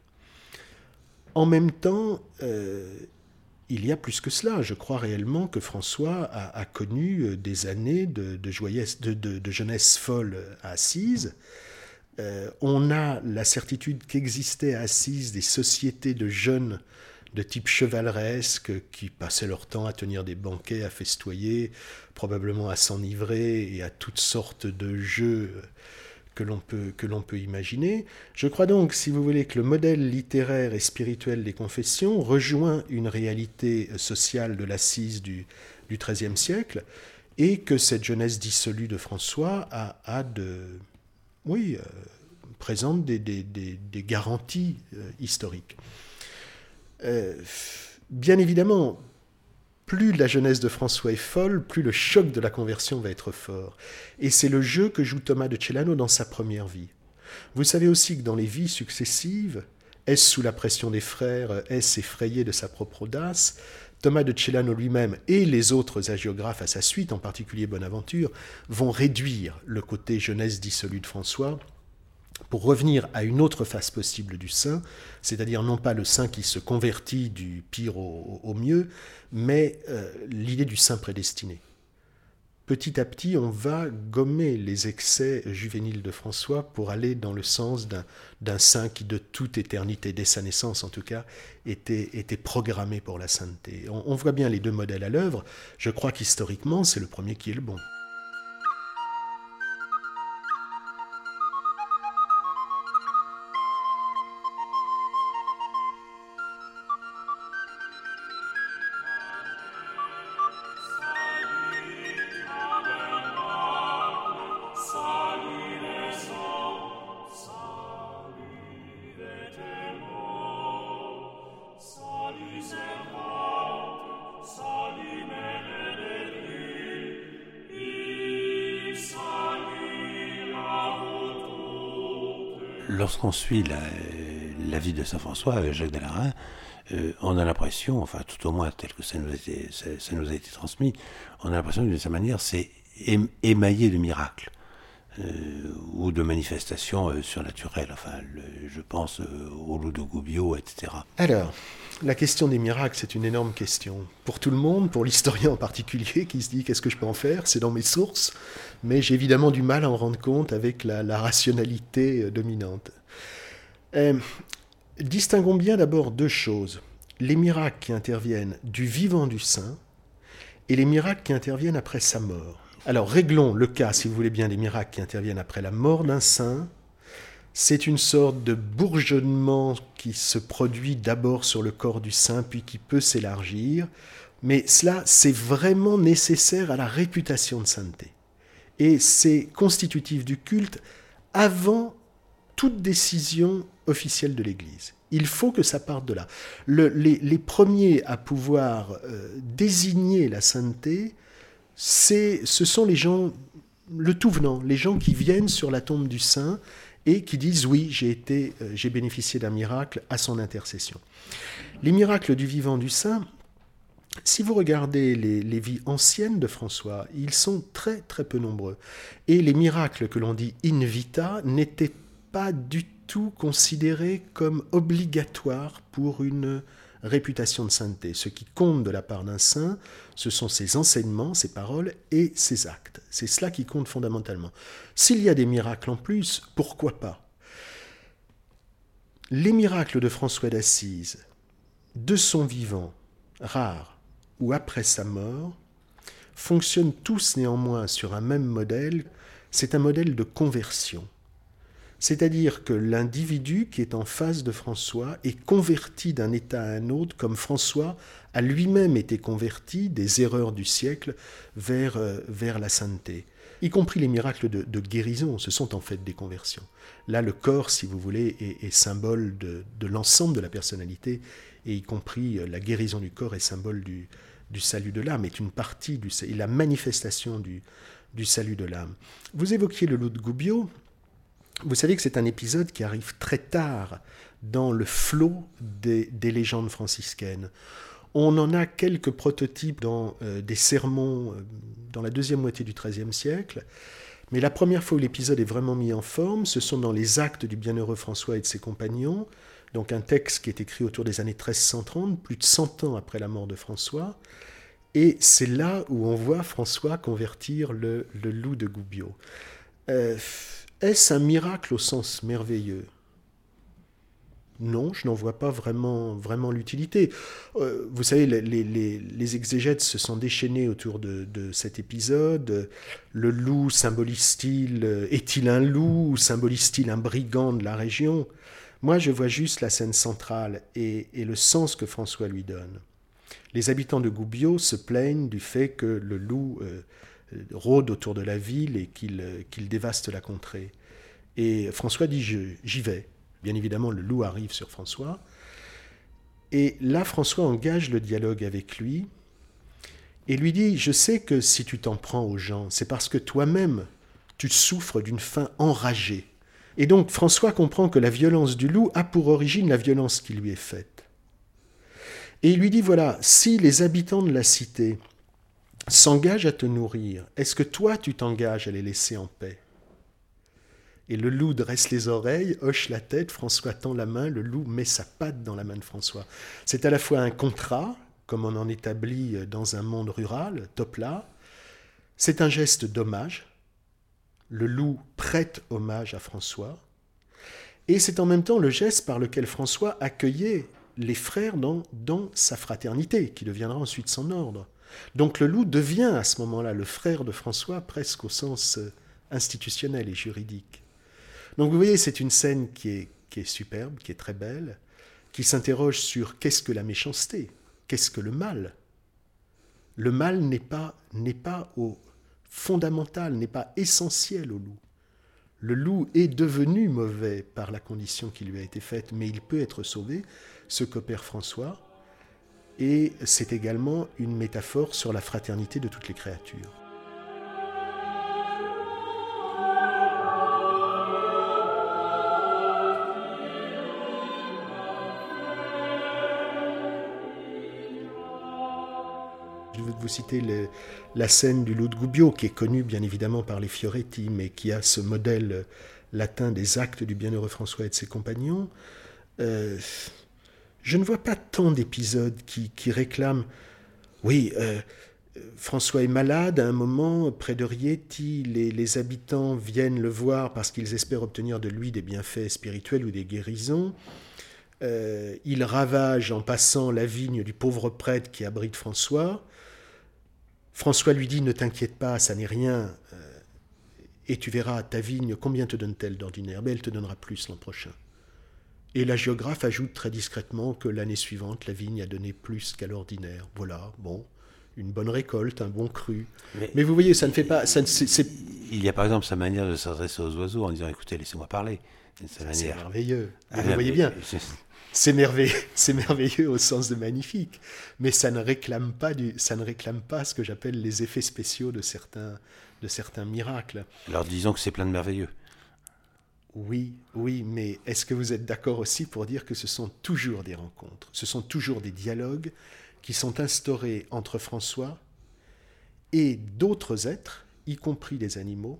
En même temps, euh, il y a plus que cela. Je crois réellement que François a, a connu des années de, de, joyesse, de, de, de jeunesse folle à Assise. Euh, on a la certitude qu'existaient à Assise des sociétés de jeunes de type chevaleresque, qui passaient leur temps à tenir des banquets, à festoyer, probablement à s'enivrer et à toutes sortes de jeux que l'on peut, que l'on peut imaginer. Je crois donc, si vous voulez, que le modèle littéraire et spirituel des confessions rejoint une réalité sociale de l'Assise du, du XIIIe siècle, et que cette jeunesse dissolue de François a, a de... oui, euh, présente des, des, des, des garanties euh, historiques. Euh, bien évidemment, plus la jeunesse de François est folle, plus le choc de la conversion va être fort. Et c'est le jeu que joue Thomas de Celano dans sa première vie. Vous savez aussi que dans les vies successives, est-ce sous la pression des frères, est-ce effrayé de sa propre audace, Thomas de Celano lui-même et les autres hagiographes à sa suite, en particulier Bonaventure, vont réduire le côté jeunesse dissolue de François pour revenir à une autre face possible du saint, c'est-à-dire non pas le saint qui se convertit du pire au, au mieux, mais euh, l'idée du saint prédestiné. Petit à petit, on va gommer les excès juvéniles de François pour aller dans le sens d'un, d'un saint qui, de toute éternité, dès sa naissance en tout cas, était, était programmé pour la sainteté. On, on voit bien les deux modèles à l'œuvre. Je crois qu'historiquement, c'est le premier qui est le bon. Lorsqu'on suit la, la vie de saint François avec Jacques Dallarin, euh, on a l'impression, enfin tout au moins tel que ça nous a été, ça, ça nous a été transmis, on a l'impression que d'une certaine manière c'est émaillé de miracles euh, ou de manifestations euh, surnaturelles. Enfin, le, je pense euh, au loup de Gubbio, et cetera. Alors, la question des miracles, c'est une énorme question. Pour tout le monde, pour l'historien en particulier, qui se dit qu'est-ce que je peux en faire, c'est dans mes sources, mais j'ai évidemment du mal à en rendre compte avec la, la rationalité dominante. Euh, distinguons bien d'abord deux choses. Les miracles qui interviennent du vivant du saint et les miracles qui interviennent après sa mort. Alors réglons le cas, si vous voulez bien, des miracles qui interviennent après la mort d'un saint. C'est une sorte de bourgeonnement qui se produit d'abord sur le corps du saint, puis qui peut s'élargir. Mais cela, c'est vraiment nécessaire à la réputation de sainteté. Et c'est constitutif du culte avant toute décision officielle de l'Église. Il faut que ça parte de là. Le, les, les premiers à pouvoir euh, désigner la sainteté, c'est, ce sont les gens, le tout venant, les gens qui viennent sur la tombe du saint et qui disent « oui, j'ai, été, euh, j'ai bénéficié d'un miracle à son intercession ». Les miracles du vivant du saint, si vous regardez les, les vies anciennes de François, ils sont très très peu nombreux. Et les miracles que l'on dit in vita n'étaient pas du tout considérés comme obligatoires pour une réputation de sainteté. Ce qui compte de la part d'un saint, ce sont ses enseignements, ses paroles et ses actes. C'est cela qui compte fondamentalement. S'il y a des miracles en plus, pourquoi pas ? Les miracles de François d'Assise, de son vivant, rares, ou après sa mort, fonctionnent tous néanmoins sur un même modèle, c'est un modèle de conversion. C'est-à-dire que l'individu qui est en face de François est converti d'un état à un autre, comme François a lui-même été converti des erreurs du siècle vers, euh, vers la sainteté. Y compris les miracles de, de guérison, ce sont en fait des conversions. Là, le corps, si vous voulez, est, est symbole de, de l'ensemble de la personnalité, et y compris la guérison du corps est symbole du, du salut de l'âme, est une partie du et la manifestation du, du salut de l'âme. Vous évoquiez le loup de Gubbio. Vous savez que c'est un épisode qui arrive très tard dans le flot des, des légendes franciscaines. On en a quelques prototypes dans euh, des sermons euh, dans la deuxième moitié du treizième siècle, mais la première fois où l'épisode est vraiment mis en forme, ce sont dans les actes du bienheureux François et de ses compagnons, donc un texte qui est écrit autour des années treize cent trente, plus de cent ans après la mort de François, et c'est là où on voit François convertir le, le loup de Gubbio. Euh, Est-ce un miracle au sens merveilleux ? Non, je n'en vois pas vraiment, vraiment l'utilité. Euh, vous savez, les, les, les exégètes se sont déchaînés autour de, de cet épisode. Le loup symbolise-t-il, est-il un loup ou symbolise-t-il un brigand de la région ? Moi, je vois juste la scène centrale et, et le sens que François lui donne. Les habitants de Gubbio se plaignent du fait que le loup euh, rôde autour de la ville et qu'il, qu'il dévaste la contrée. Et François dit « j'y vais ». Bien évidemment, le loup arrive sur François. Et là, François engage le dialogue avec lui et lui dit « Je sais que si tu t'en prends aux gens, c'est parce que toi-même, tu souffres d'une faim enragée. » Et donc, François comprend que la violence du loup a pour origine la violence qui lui est faite. Et il lui dit « Voilà, si les habitants de la cité s'engagent à te nourrir, est-ce que toi, tu t'engages à les laisser en paix ?» Et le loup dresse les oreilles, hoche la tête, François tend la main, le loup met sa patte dans la main de François. C'est à la fois un contrat, comme on en établit dans un monde rural, top là, c'est un geste d'hommage, le loup prête hommage à François, et c'est en même temps le geste par lequel François accueillait les frères dans, dans sa fraternité, qui deviendra ensuite son ordre. Donc le loup devient à ce moment-là le frère de François, presque au sens institutionnel et juridique. Donc vous voyez, c'est une scène qui est, qui est superbe, qui est très belle, qui s'interroge sur qu'est-ce que la méchanceté, qu'est-ce que le mal. Le mal n'est pas, n'est pas au fondamental, n'est pas essentiel au loup. Le loup est devenu mauvais par la condition qui lui a été faite, mais il peut être sauvé, ce qu'opère François, et c'est également une métaphore sur la fraternité de toutes les créatures. Je vais vous citer le, la scène du loup de Gubbio, qui est connue bien évidemment par les Fioretti, mais qui a ce modèle latin des actes du bienheureux François et de ses compagnons. Euh, je ne vois pas tant d'épisodes qui, qui réclament « Oui, euh, François est malade, à un moment, près de Rieti, les, les habitants viennent le voir parce qu'ils espèrent obtenir de lui des bienfaits spirituels ou des guérisons. Euh, il ravage en passant la vigne du pauvre prêtre qui abrite François. François lui dit « Ne t'inquiète pas, ça n'est rien, euh, et tu verras, ta vigne, combien te donne-t-elle d'ordinaire ? Ben, elle te donnera plus l'an prochain. » Et la géographe ajoute très discrètement que l'année suivante, la vigne a donné plus qu'à l'ordinaire. Voilà, bon, une bonne récolte, un bon cru. Mais, Mais vous voyez, ça ne fait pas... Ça ne, c'est, c'est... Il y a par exemple sa manière de s'adresser aux oiseaux en disant « Écoutez, laissez-moi parler ». C'est, manière... c'est merveilleux. Ah, vous voyez bien. Je... C'est merveilleux, c'est merveilleux au sens de magnifique, mais ça ne réclame pas, du, ça ne réclame pas ce que j'appelle les effets spéciaux de certains, de certains miracles. Alors disons que c'est plein de merveilleux. Oui, oui, mais est-ce que vous êtes d'accord aussi pour dire que ce sont toujours des rencontres, ce sont toujours des dialogues qui sont instaurés entre François et d'autres êtres, y compris les animaux,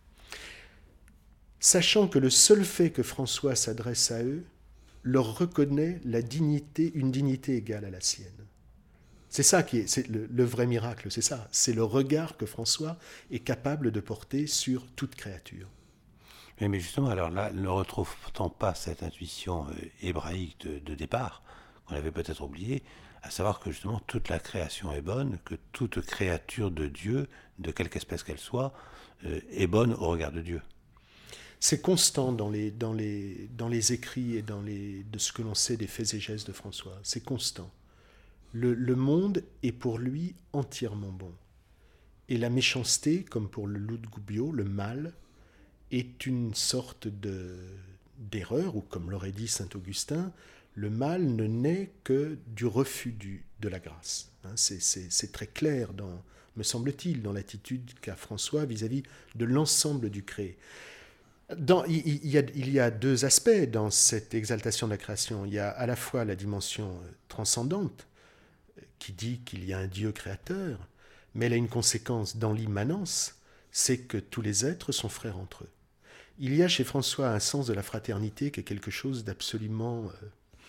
sachant que le seul fait que François s'adresse à eux leur reconnaît la dignité, une dignité égale à la sienne. C'est ça qui est, c'est le, le vrai miracle, c'est ça. C'est le regard que François est capable de porter sur toute créature. Mais, mais justement, alors là, ne retrouve-t-on pas cette intuition euh, hébraïque de, de départ, qu'on avait peut-être oubliée, à savoir que justement toute la création est bonne, que toute créature de Dieu, de quelque espèce qu'elle soit, euh, est bonne au regard de Dieu. C'est constant dans les, dans, les, dans les écrits et dans les, de ce que l'on sait des faits et gestes de François. C'est constant. Le, le monde est pour lui entièrement bon. Et la méchanceté, comme pour le loup de Gubbio, le mal, est une sorte de, d'erreur, ou comme l'aurait dit saint Augustin, le mal ne naît que du refus du, de la grâce. Hein, c'est, c'est, c'est très clair, dans, me semble-t-il, dans l'attitude qu'a François vis-à-vis de l'ensemble du créé. Dans, il, il, y a, il y a deux aspects dans cette exaltation de la création. Il y a à la fois la dimension transcendante, qui dit qu'il y a un Dieu créateur, mais elle a une conséquence dans l'immanence, c'est que tous les êtres sont frères entre eux. Il y a chez François un sens de la fraternité qui est quelque chose d'absolument euh,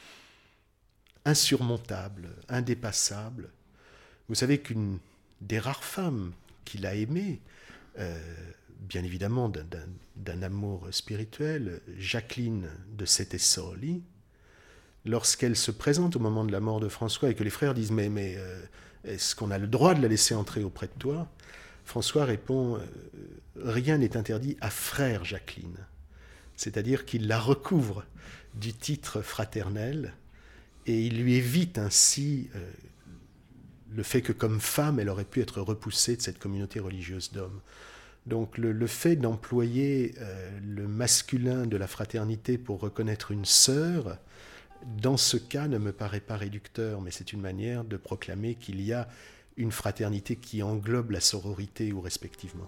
insurmontable, indépassable. Vous savez qu'une des rares femmes qu'il a aimées, euh, bien évidemment d'un, d'un, d'un amour spirituel, Jacqueline de Setesoli, lorsqu'elle se présente au moment de la mort de François et que les frères disent « Mais, mais euh, est-ce qu'on a le droit de la laisser entrer auprès de toi ?» François répond euh, « Rien n'est interdit à frère Jacqueline », c'est-à-dire qu'il la recouvre du titre fraternel et il lui évite ainsi euh, le fait que comme femme, elle aurait pu être repoussée de cette communauté religieuse d'hommes. Donc le, le fait d'employer euh, le masculin de la fraternité pour reconnaître une sœur, dans ce cas, ne me paraît pas réducteur, mais c'est une manière de proclamer qu'il y a une fraternité qui englobe la sororité ou respectivement.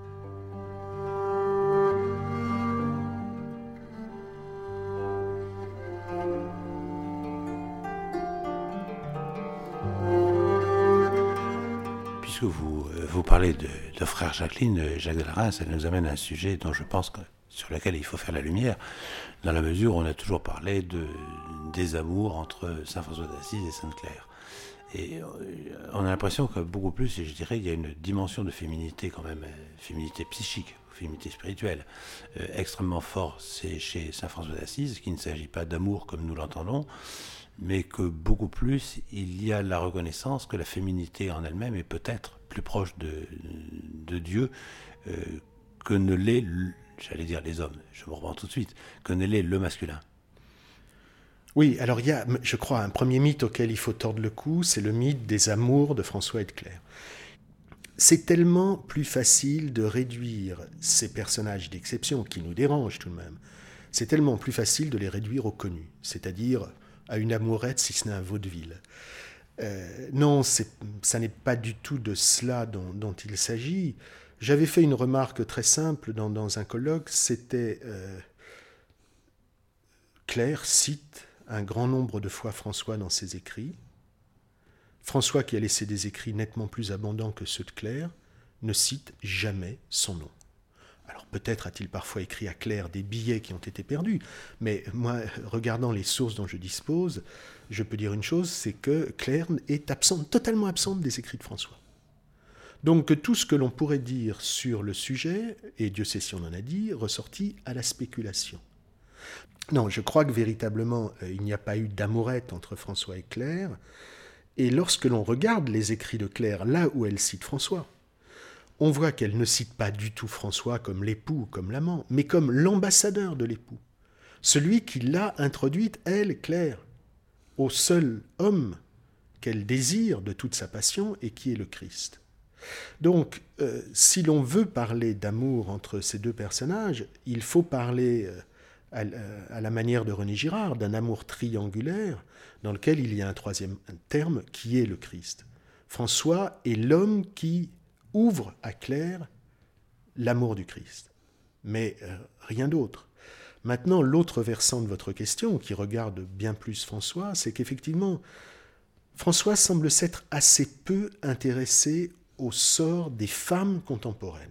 Puisque vous, vous parlez de, de frère Jacqueline, Jacques de la Reims, ça nous amène à un sujet dont je pense que, sur lequel il faut faire la lumière, dans la mesure où on a toujours parlé de, des amours entre saint François d'Assise et sainte Claire. Et on a l'impression que beaucoup plus, et je dirais, il y a une dimension de féminité quand même, féminité psychique, féminité spirituelle, euh, extrêmement forte, c'est chez saint François d'Assise, qu'il ne s'agit pas d'amour comme nous l'entendons, mais que beaucoup plus, il y a la reconnaissance que la féminité en elle-même est peut-être plus proche de, de Dieu euh, que ne l'est, j'allais dire les hommes, je me reprends tout de suite, que ne l'est le masculin. Oui, alors il y a, je crois, un premier mythe auquel il faut tordre le cou, c'est le mythe des amours de François et de Claire. C'est tellement plus facile de réduire ces personnages d'exception, qui nous dérangent tout de même, c'est tellement plus facile de les réduire au connu, c'est-à-dire à une amourette si ce n'est un vaudeville. Euh, non, c'est, ça n'est pas du tout de cela dont, dont il s'agit. J'avais fait une remarque très simple dans, dans un colloque, c'était euh, Claire cite un grand nombre de fois François dans ses écrits. François, qui a laissé des écrits nettement plus abondants que ceux de Claire, ne cite jamais son nom. Alors peut-être a-t-il parfois écrit à Claire des billets qui ont été perdus, mais moi, regardant les sources dont je dispose, je peux dire une chose, c'est que Claire est absente, totalement absente des écrits de François. Donc tout ce que l'on pourrait dire sur le sujet, et Dieu sait si on en a dit, ressortit à la spéculation. Non, je crois que véritablement, euh, il n'y a pas eu d'amourette entre François et Claire. Et lorsque l'on regarde les écrits de Claire, là où elle cite François, on voit qu'elle ne cite pas du tout François comme l'époux, comme l'amant, mais comme l'ambassadeur de l'époux. Celui qui l'a introduite, elle, Claire, au seul homme qu'elle désire de toute sa passion et qui est le Christ. Donc, euh, si l'on veut parler d'amour entre ces deux personnages, il faut parler, euh, à, à la manière de René Girard, d'un amour triangulaire dans lequel il y a un troisième terme qui est le Christ. François est l'homme qui ouvre à Claire l'amour du Christ, mais euh, rien d'autre. Maintenant, l'autre versant de votre question, qui regarde bien plus François, c'est qu'effectivement, François semble s'être assez peu intéressé au sort des femmes contemporaines.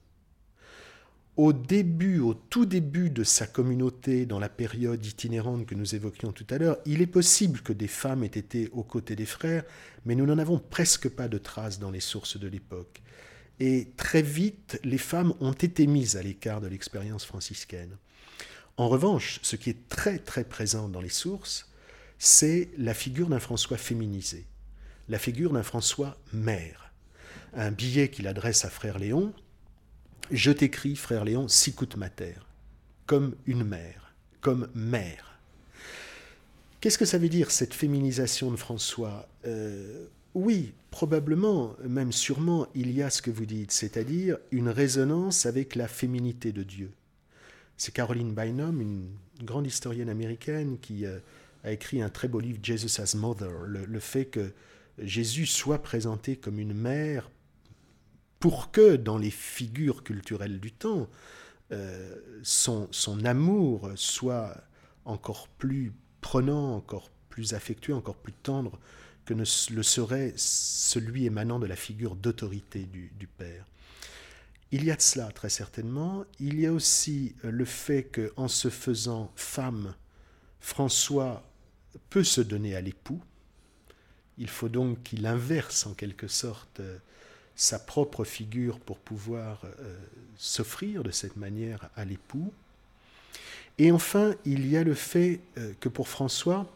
Au début, au tout début de sa communauté, dans la période itinérante que nous évoquions tout à l'heure, il est possible que des femmes aient été aux côtés des frères, mais nous n'en avons presque pas de traces dans les sources de l'époque. Et très vite, les femmes ont été mises à l'écart de l'expérience franciscaine. En revanche, ce qui est très très présent dans les sources, c'est la figure d'un François féminisé, la figure d'un François mère. Un billet qu'il adresse à frère Léon, « Je t'écris, frère Léon, sicut mater », comme une mère, comme mère. Qu'est-ce que ça veut dire, cette féminisation de François ? euh, Oui, probablement, même sûrement, il y a ce que vous dites, c'est-à-dire une résonance avec la féminité de Dieu. C'est Caroline Bynum, une grande historienne américaine, qui euh, a écrit un très beau livre, Jesus as Mother, le, le fait que Jésus soit présenté comme une mère pour que, dans les figures culturelles du temps, euh, son, son amour soit encore plus prenant, encore plus affectueux, encore plus tendre que ne le serait celui émanant de la figure d'autorité du, du Père. Il y a de cela, très certainement. Il y a aussi le fait qu'en se faisant femme, François peut se donner à l'époux. Il faut donc qu'il inverse en quelque sorte euh, sa propre figure pour pouvoir euh, s'offrir de cette manière à l'époux. Et enfin, il y a le fait euh, que pour François,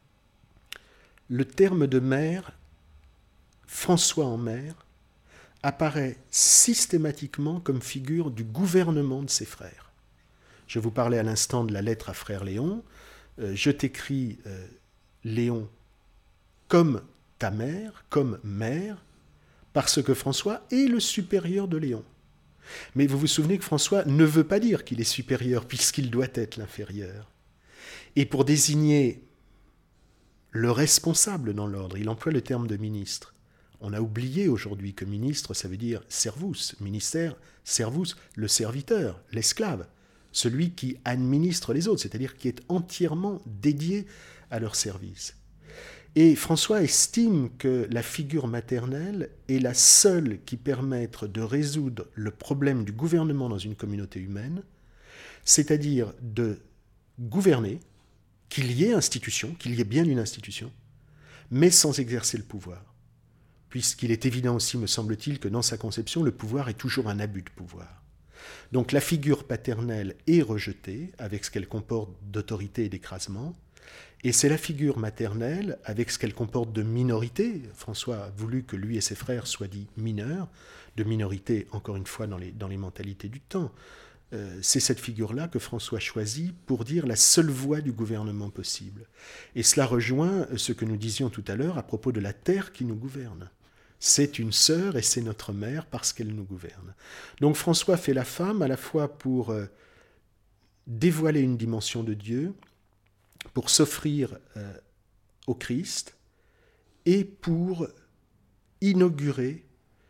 le terme de mère, François en mère, apparaît systématiquement comme figure du gouvernement de ses frères. Je vous parlais à l'instant de la lettre à frère Léon. Euh, je t'écris, euh, Léon, comme ta mère, comme mère, parce que François est le supérieur de Léon. Mais vous vous souvenez que François ne veut pas dire qu'il est supérieur, puisqu'il doit être l'inférieur. Et pour désigner le responsable dans l'ordre, il emploie le terme de ministre. On a oublié aujourd'hui que ministre, ça veut dire servus, ministère, servus, le serviteur, l'esclave, celui qui administre les autres, c'est-à-dire qui est entièrement dédié à leur service. Et François estime que la figure maternelle est la seule qui permette de résoudre le problème du gouvernement dans une communauté humaine, c'est-à-dire de gouverner, qu'il y ait institution, qu'il y ait bien une institution, mais sans exercer le pouvoir. Puisqu'il est évident aussi, me semble-t-il, que dans sa conception, le pouvoir est toujours un abus de pouvoir. Donc la figure paternelle est rejetée, avec ce qu'elle comporte d'autorité et d'écrasement, et c'est la figure maternelle, avec ce qu'elle comporte de minorité. François a voulu que lui et ses frères soient dits mineurs, de minorité, encore une fois, dans les, dans les mentalités du temps. Euh, c'est cette figure-là que François choisit pour dire la seule voie du gouvernement possible. Et cela rejoint ce que nous disions tout à l'heure à propos de la terre qui nous gouverne. C'est une sœur et c'est notre mère parce qu'elle nous gouverne. Donc François fait la femme à la fois pour euh, dévoiler une dimension de Dieu, pour s'offrir euh, au Christ et pour inaugurer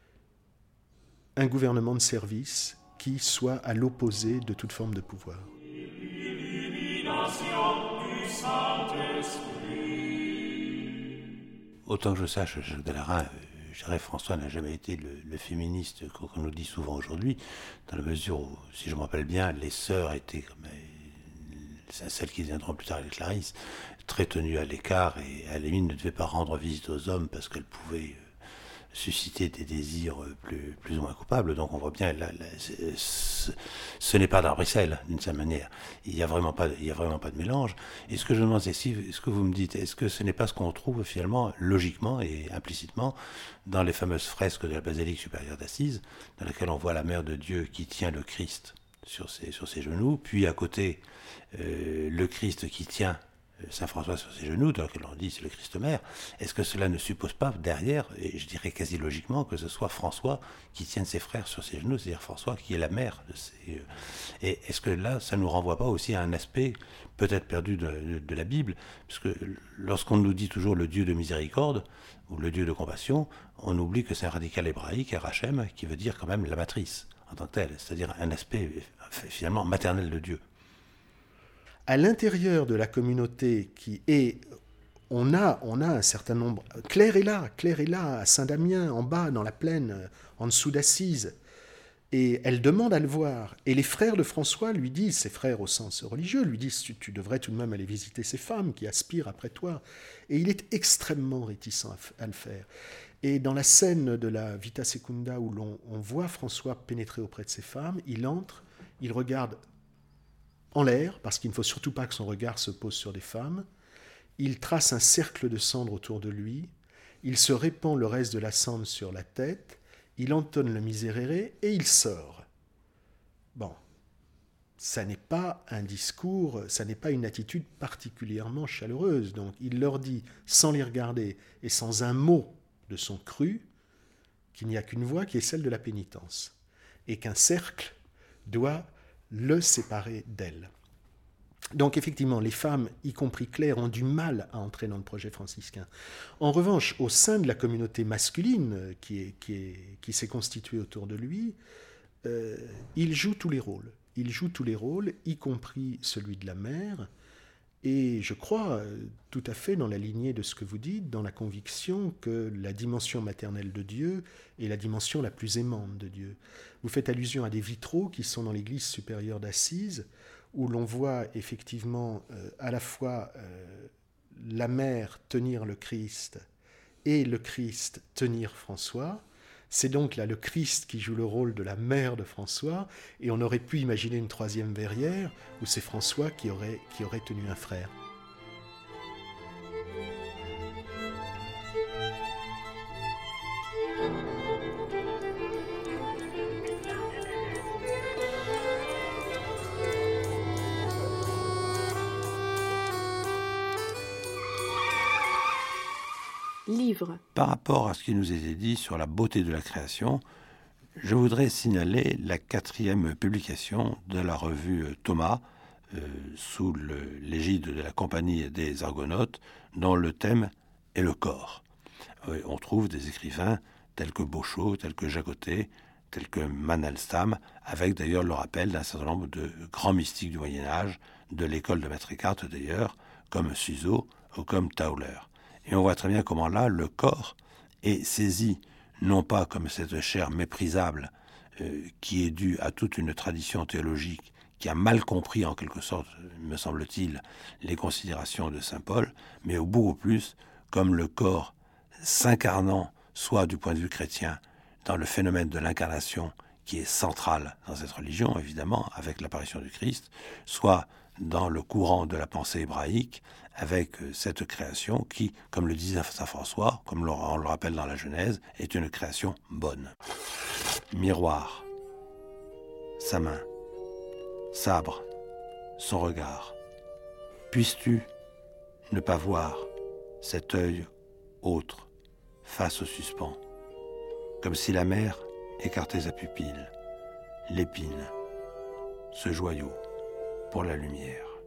un gouvernement de service qui soit à l'opposé de toute forme de pouvoir. Autant que je sache, Jacques Dellarin, je dirais François n'a jamais été le, le féministe qu'on nous dit souvent aujourd'hui, dans la mesure où, si je me rappelle bien, les sœurs étaient comme celles qui viendront plus tard avec Clarisse, très tenues à l'écart et à la limite ne devaient pas rendre visite aux hommes parce qu'elles pouvaient susciter des désirs plus, plus ou moins coupables. Donc on voit bien, là, là, ce, ce n'est pas d'arbre et sel, d'une certaine manière. Il n'y a vraiment pas, il y a vraiment pas de mélange. Et ce que je me demande, c'est si, ce que vous me dites, est-ce que ce n'est pas ce qu'on trouve finalement, logiquement et implicitement, dans les fameuses fresques de la basilique supérieure d'Assise, dans laquelle on voit la Mère de Dieu qui tient le Christ sur ses, sur ses genoux, puis à côté, euh, le Christ qui tient Saint François sur ses genoux, dans lequel on dit c'est le Christ Mère. Est-ce que cela ne suppose pas derrière, et je dirais quasi logiquement, que ce soit François qui tienne ses frères sur ses genoux, c'est-à-dire François qui est la mère de ses... Et est-ce que là, ça ne nous renvoie pas aussi à un aspect peut-être perdu de, de, de la Bible, puisque lorsqu'on nous dit toujours le Dieu de miséricorde, ou le Dieu de compassion, on oublie que c'est un radical hébraïque, Rachem, qui veut dire quand même la matrice, en tant que telle, c'est-à-dire un aspect finalement maternel de Dieu. À l'intérieur de la communauté qui est, on a, on a un certain nombre. Claire est là, Claire est là, à Saint-Damien, en bas, dans la plaine, en dessous d'Assise. Et elle demande à le voir. Et les frères de François lui disent, ses frères au sens religieux, lui disent tu, tu devrais tout de même aller visiter ces femmes qui aspirent après toi. Et il est extrêmement réticent à, à le faire. Et dans la scène de la Vita Secunda où l'on on voit François pénétrer auprès de ces femmes, il entre, il regarde en l'air, parce qu'il ne faut surtout pas que son regard se pose sur des femmes. Il trace un cercle de cendre autour de lui. Il se répand le reste de la cendre sur la tête. Il entonne le Miserere et il sort. Bon, ça n'est pas un discours, ça n'est pas une attitude particulièrement chaleureuse. Donc il leur dit, sans les regarder et sans un mot de son cru, qu'il n'y a qu'une voie qui est celle de la pénitence. Et qu'un cercle doit le séparer d'elle. Donc effectivement, les femmes, y compris Claire, ont du mal à entrer dans le projet franciscain. En revanche, au sein de la communauté masculine qui, est, qui, est, qui s'est constituée autour de lui, euh, il joue tous les rôles. Il joue tous les rôles, y compris celui de la mère, et je crois tout à fait dans la lignée de ce que vous dites, dans la conviction que la dimension maternelle de Dieu est la dimension la plus aimante de Dieu. Vous faites allusion à des vitraux qui sont dans l'église supérieure d'Assise, où l'on voit effectivement euh, à la fois euh, la mère tenir le Christ et le Christ tenir François. C'est donc là le Christ qui joue le rôle de la mère de François, et on aurait pu imaginer une troisième verrière où c'est François qui aurait, qui aurait tenu un frère. Livre. Par rapport à ce qui nous était dit sur la beauté de la création, je voudrais signaler la quatrième publication de la revue Thomas, euh, sous le, l'égide de la Compagnie des Argonautes, dont le thème est le corps. Euh, on trouve des écrivains tels que Bochot, tels que Jacotet, tels que Mandelstam, avec d'ailleurs le rappel d'un certain nombre de grands mystiques du Moyen-Âge, de l'école de Maître Eckhart d'ailleurs, comme Suso ou comme Tauler. Et on voit très bien comment là, le corps est saisi, non pas comme cette chair méprisable euh, qui est due à toute une tradition théologique qui a mal compris en quelque sorte, me semble-t-il, les considérations de saint Paul, mais au beaucoup plus comme le corps s'incarnant, soit du point de vue chrétien, dans le phénomène de l'incarnation qui est central dans cette religion, évidemment, avec l'apparition du Christ, soit dans le courant de la pensée hébraïque, avec cette création qui, comme le disait saint François, comme on le rappelle dans la Genèse, est une création bonne. Miroir, sa main, sabre, son regard. Puisses-tu ne pas voir cet œil autre, face au suspens, comme si la mer écartait sa pupille, l'épine, ce joyau pour la lumière.